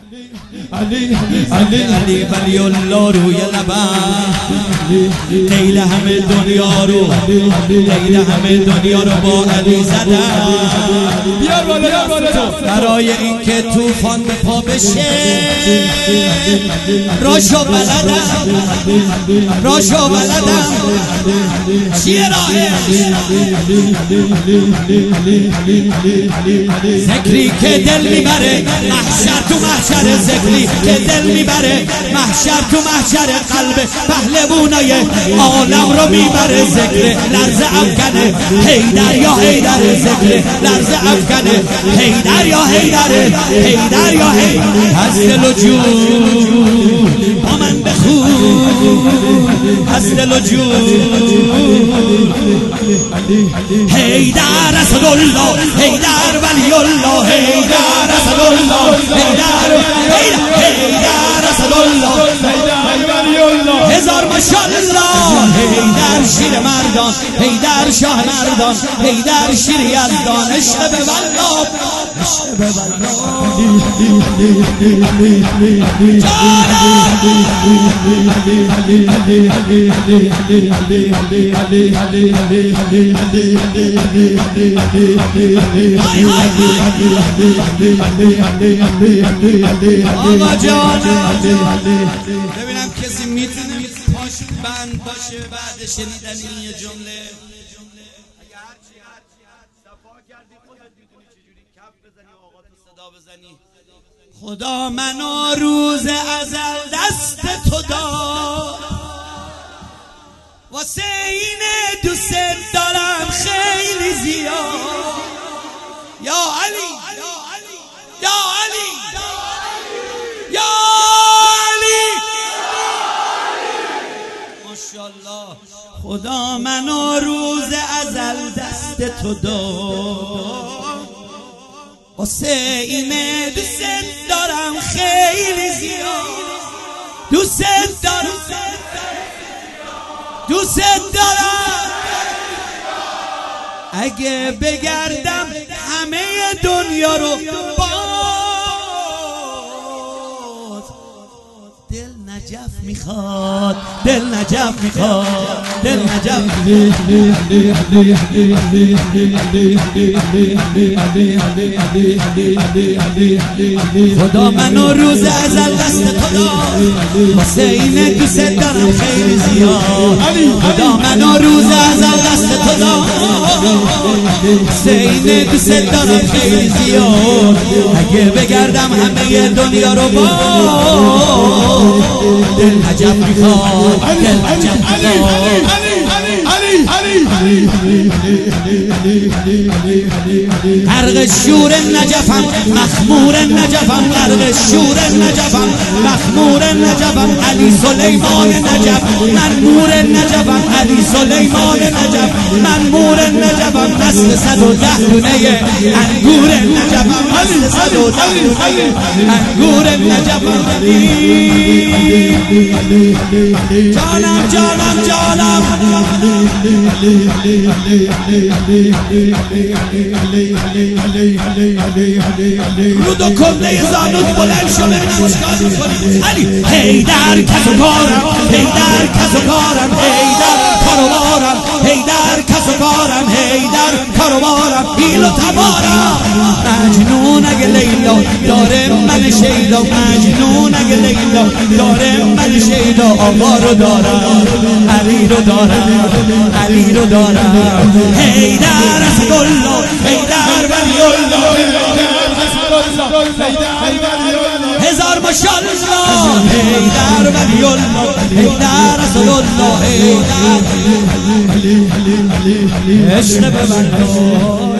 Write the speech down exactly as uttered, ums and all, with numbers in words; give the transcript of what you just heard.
علی علی علی ولی الله روی لبم لیل همه دنیا رو لیل همه دنیا رو با علی زدم بیار بالا بیار بالا برای اینکه طوفان به پا بشه راشو بلدم راشو بلدم چیه راهش ذکری که دل میبره محشر تو محشر ذکری که دل میبره محشر تو محشر قلب پهلوانای عالم رو میبره ذکر لرزه افکنه حیدر یا حیدر ذکر لرزه افکنه حیدر یا حیدر حیدر یا حیدر از دل و جون با من بخون از دل و جون حیدر اسدالله حیدر ولی الله حیدر اسدالله حیدر حیدر اسدالله هزار ماشاءالله حیدر شیر مردان حیدر شاه مردان حیدر شیر یزدان عشق به والله عشق به آقا جانم ببینم کسی میتونه پاش بند باشه بعد شنیدن این جمله اگه هرچی هرچی صفا کردی خودت میتونی چجوری کف بزنی و آقا تو صدا بزنی خدا منو روز ازل دست تو داد واسه اینه دوست دارم خیلی زیاد یا علی یا علی یا علی ماشاءالله خدا منو روز ازل دست تو داد واسه اینه دوست دارم خیلی زیاد دوست دارم دوست دارم اگه بگردم همه دنیا رو باز دل نجف میخواد دل نجف میخواد دل نجف خدا منو روز ازل دست تو داد واسه اینه دوست دارم خیلی زیاد خدا منو روز ازل دست تو داد واسه اینه دوست دارم خیلی زیاد اگه بگردم همه دنیا رو با دل عجب میخواد دل عجب میخواد غرق شور نجفم مخمور نجفم غرق شور نجفم مخمور نجفم علی سلیمان نجف منمور نجفم علی سلیمان نجف منمور نجفم نسل صد و ده دونه انگور نجفم نسل صد و ده دونه انگور نجفم جانم جانم جانم رود و کنده زانوت بلند شو ببینم اشکال میکنی علی حیدر کس و کارم حیدر کس و کارم حیدر کاروبارم حیدر کس و کارم حیدر کاروبارم بیل و تبارم مجنون اگه لیلا داره من شیدا مجنون اگه لیلا داره من شیدا آقا رو دارم علی رو دارم علی رو دارم حیدر اسدالله حیدر ولی الله هزار ماشاءالله حیدر ولی الله حیدر اسدالله حیدر عشق به من